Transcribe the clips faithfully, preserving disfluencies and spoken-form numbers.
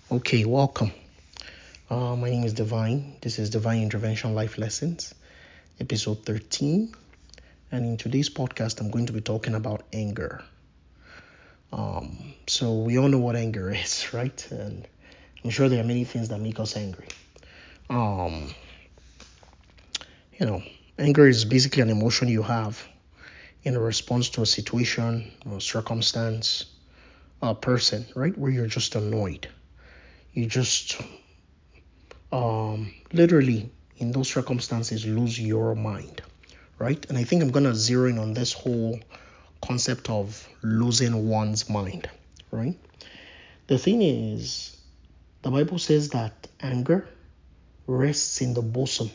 Okay, welcome. Uh, my name is Divine. This is Divine Intervention Life Lessons, episode thirteen. And in today's podcast, I'm going to be talking about anger. Um, so, we all know what anger is, right? And I'm sure there are many things that make us angry. Um, you know, anger is basically an emotion you have in response to a situation or circumstance, a person, right? Where you're just annoyed. You just um, literally, in those circumstances, lose your mind, right? And I think I'm going to zero in on this whole concept of losing one's mind, right? The thing is, the Bible says that anger rests in the bosom.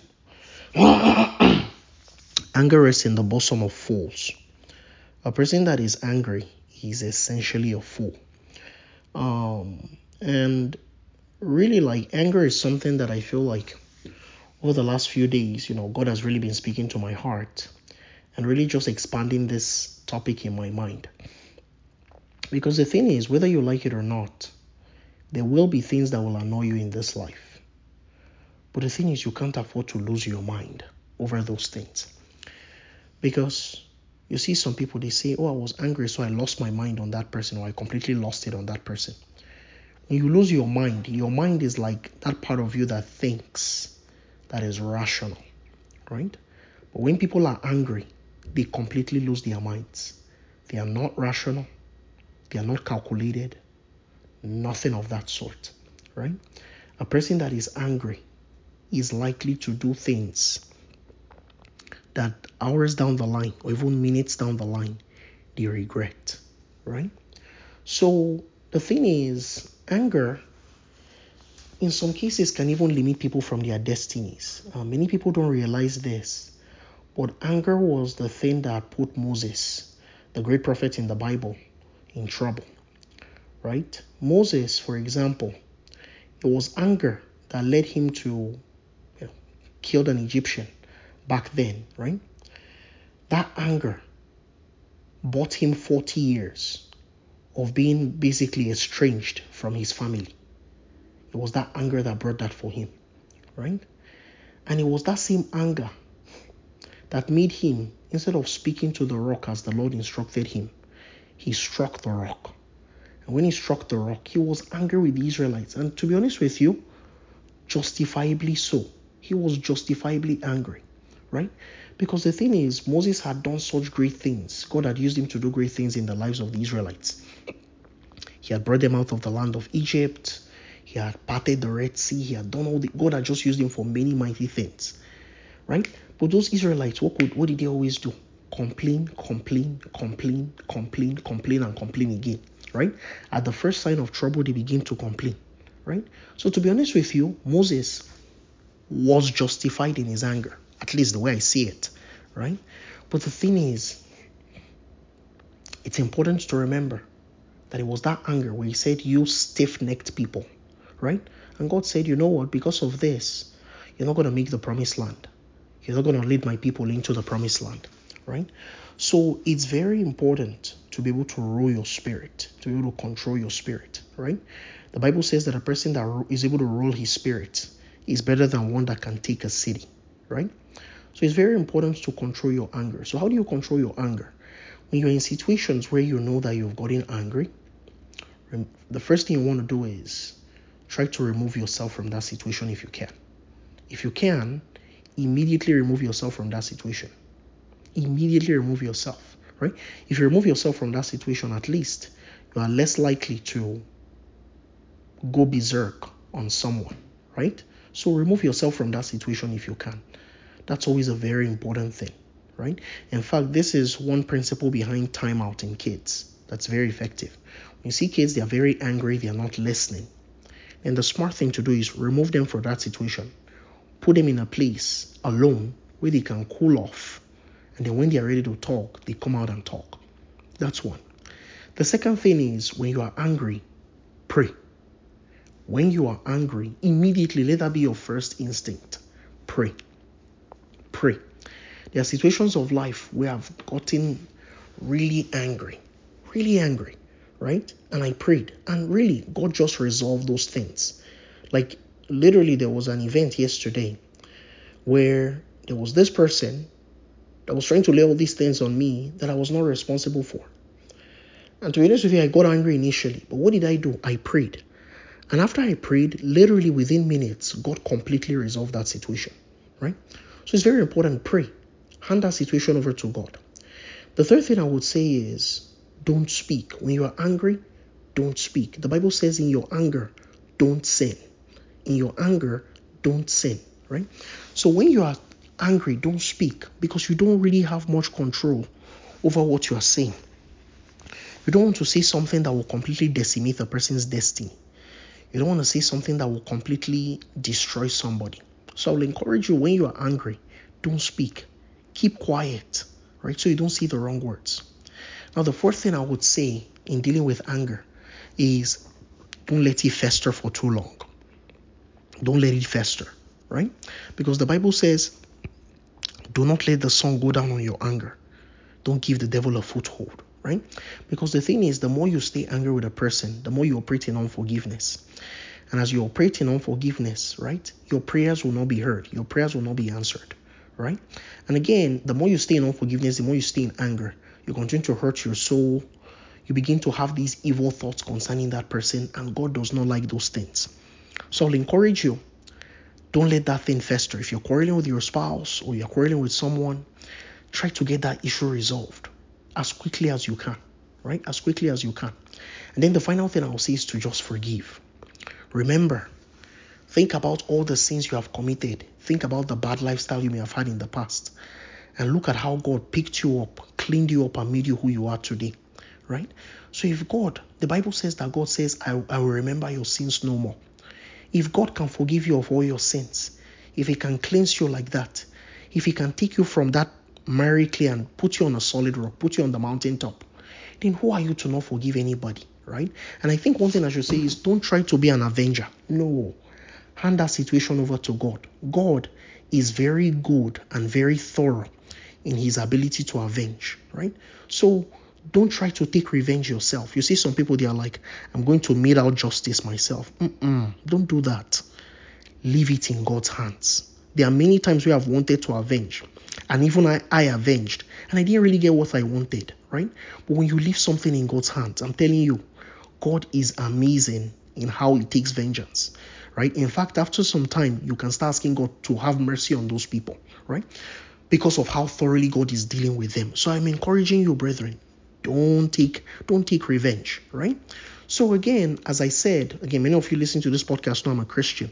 Anger rests in the bosom of fools. A person that is angry is essentially a fool. Um, and really, like, anger is something that I feel like over the last few days, you know, God has really been speaking to my heart and really just expanding this topic in my mind. Because the thing is, whether you like it or not, there will be things that will annoy you in this life. But the thing is, you can't afford to lose your mind over those things. Because you see some people, they say, oh, I was angry, so I lost my mind on that person, or I completely lost it on that person. When you lose your mind, your mind is like that part of you that thinks, that is rational, right? But when people are angry, they completely lose their minds. They are not rational. They are not calculated. Nothing of that sort, right? A person that is angry is likely to do things that hours down the line or even minutes down the line, they regret, right? So the thing is, anger in some cases can even limit people from their destinies. Uh, many people don't realize this, but anger was the thing that put Moses, the great prophet in the Bible, in trouble, right? Moses, for example, it was anger that led him to you know, kill an Egyptian back then, right? That anger bought him forty years of being basically estranged from his family. It was that anger that brought that for him, right? And it was that same anger that made him, instead of speaking to the rock as the Lord instructed him, he struck the rock. And when he struck the rock, he was angry with the Israelites. And to be honest with you, justifiably so. He was justifiably angry, right? Because the thing is, Moses had done such great things. God had used him to do great things in the lives of the Israelites. He had brought them out of the land of Egypt. He had parted the Red Sea. He had done all the, God had just used him for many mighty things, right? But those Israelites, what could, what did they always do? Complain, complain, complain, complain, complain, and complain again, right? At the first sign of trouble, they begin to complain, right? So to be honest with you, Moses was justified in his anger, at least the way I see it, right? But the thing is, it's important to remember that it was that anger where he said, you stiff-necked people, right? And God said, you know what, because of this, you're not going to make the promised land. You're not going to lead my people into the promised land, right? So it's very important to be able to rule your spirit, to be able to control your spirit, right? The Bible says that a person that is able to rule his spirit is better than one that can take a city, right? So it's very important to control your anger. So how do you control your anger? When you're in situations where you know that you've gotten angry, the first thing you want to do is try to remove yourself from that situation if you can. If you can, immediately remove yourself from that situation. Immediately remove yourself, right? If you remove yourself from that situation, at least you are less likely to go berserk on someone, right? So remove yourself from that situation if you can. That's always a very important thing, right? In fact, this is one principle behind timeout in kids that's very effective. When you see kids, they are very angry, they are not listening. And the smart thing to do is remove them from that situation. Put them in a place alone where they can cool off. And then when they are ready to talk, they come out and talk. That's one. The second thing is, when you are angry, pray. When you are angry, immediately let that be your first instinct. Pray. Pray. There are situations of life where I've gotten really angry, really angry, right? And I prayed. And really, God just resolved those things. Like, literally, there was an event yesterday where there was this person that was trying to lay all these things on me that I was not responsible for. And to be honest with you, I got angry initially. But what did I do? I prayed. And after I prayed, literally within minutes, God completely resolved that situation, right? So it's very important. Pray. Hand that situation over to God. The third thing I would say is, don't speak. When you are angry, don't speak. The Bible says in your anger, don't sin. In your anger, don't sin, right? So when you are angry, don't speak, because you don't really have much control over what you are saying. You don't want to say something that will completely decimate a person's destiny. You don't want to say something that will completely destroy somebody. So I will encourage you, when you are angry, don't speak. Keep quiet, right? So you don't say the wrong words. Now, the fourth thing I would say in dealing with anger is, don't let it fester for too long. Don't let it fester, right? Because the Bible says, do not let the sun go down on your anger. Don't give the devil a foothold, right? Because the thing is, the more you stay angry with a person, the more you operate in unforgiveness. And as you operate in unforgiveness, right, your prayers will not be heard. Your prayers will not be answered, right? And again, the more you stay in unforgiveness, the more you stay in anger, you continue to hurt your soul. You begin to have these evil thoughts concerning that person, and God does not like those things. So I'll encourage you, don't let that thing fester. If you're quarreling with your spouse or you're quarreling with someone, try to get that issue resolved as quickly as you can, right? As quickly as you can. And then the final thing I'll say is to just forgive. Remember, think about all the sins you have committed. Think about the bad lifestyle you may have had in the past. And look at how God picked you up, cleaned you up, and made you who you are today, right? So if God, the Bible says that God says, I, I will remember your sins no more. If God can forgive you of all your sins, if he can cleanse you like that, if he can take you from that miry clay and put you on a solid rock, put you on the mountaintop, then who are you to not forgive anybody, right? And I think one thing I should say is, don't try to be an avenger. No. Hand that situation over to God. God is very good and very thorough in his ability to avenge, right? So don't try to take revenge yourself. You see some people, they are like, I'm going to mete out justice myself. Mm-mm, don't do that. Leave it in God's hands. There are many times where I've wanted to avenge, and even I, I avenged, and I didn't really get what I wanted, right? But when you leave something in God's hands, I'm telling you, God is amazing in how he takes vengeance, right? In fact, after some time, you can start asking God to have mercy on those people, right? Because of how thoroughly God is dealing with them. So I'm encouraging you, brethren, don't take, don't take revenge, right? So again, as I said, again, many of you listening to this podcast know I'm a Christian.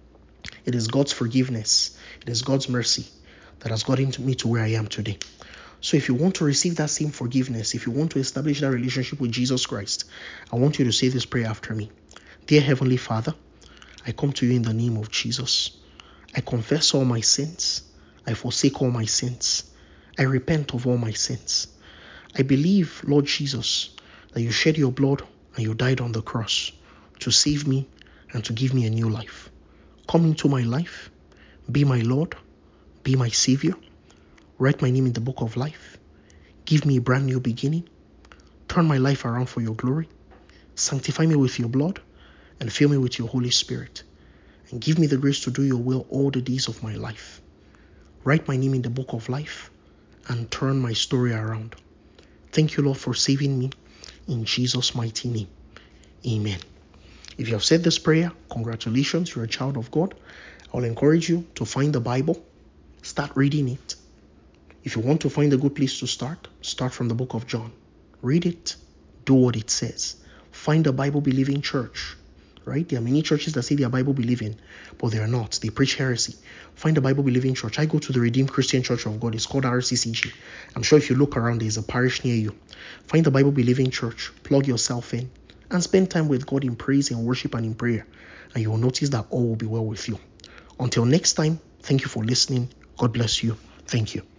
It is God's forgiveness. It is God's mercy that has gotten me to where I am today. So if you want to receive that same forgiveness, if you want to establish that relationship with Jesus Christ, I want you to say this prayer after me. Dear Heavenly Father, I come to you in the name of Jesus. I confess all my sins. I forsake all my sins. I repent of all my sins. I believe, Lord Jesus, that you shed your blood and you died on the cross to save me and to give me a new life. Come into my life. Be my Lord. Be my Savior. Write my name in the book of life. Give me a brand new beginning. Turn my life around for your glory. Sanctify me with your blood and fill me with your Holy Spirit. And give me the grace to do your will all the days of my life. Write my name in the book of life and turn my story around. Thank you, Lord, for saving me. In Jesus' mighty name. Amen. If you have said this prayer, congratulations, you're a child of God. I'll encourage you to find the Bible. Start reading it. If you want to find a good place to start, start from the book of John. Read it. Do what it says. Find a Bible-believing church, right? There are many churches that say they are Bible-believing, but they are not. They preach heresy. Find a Bible-believing church. I go to the Redeemed Christian Church of God. It's called R C C G. I'm sure if you look around, there's a parish near you. Find a Bible-believing church. Plug yourself in and spend time with God in praise and worship and in prayer. And you will notice that all will be well with you. Until next time, thank you for listening. God bless you. Thank you.